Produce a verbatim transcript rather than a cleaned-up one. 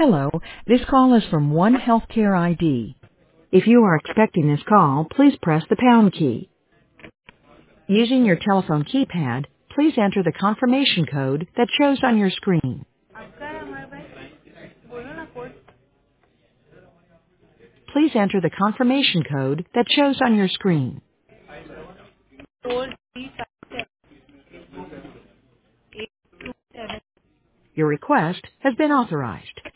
Hello, this call is from One Healthcare I D. If you are expecting this call, please press the pound key. Using your telephone keypad, please enter the confirmation code that shows on your screen. आपका है हमारे पास बोलो ना code Please enter the confirmation code that shows on your screen. Four three five seven Your request has been authorized.